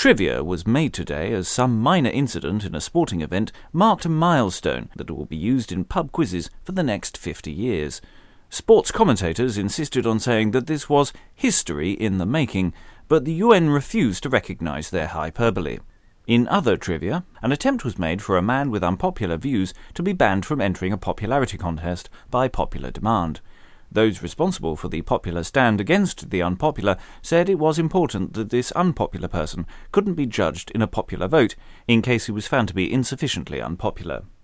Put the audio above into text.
Trivia was made today as some minor incident in a sporting event marked a milestone that will be used in pub quizzes for the next 50 years. Sports commentators insisted on saying that this was history in the making, but the UN refused to recognise their hyperbole. In other trivia, an attempt was made for a man with unpopular views to be banned from entering a popularity contest by popular demand. Those responsible for the popular stand against the unpopular said it was important that this unpopular person couldn't be judged in a popular vote in case he was found to be insufficiently unpopular.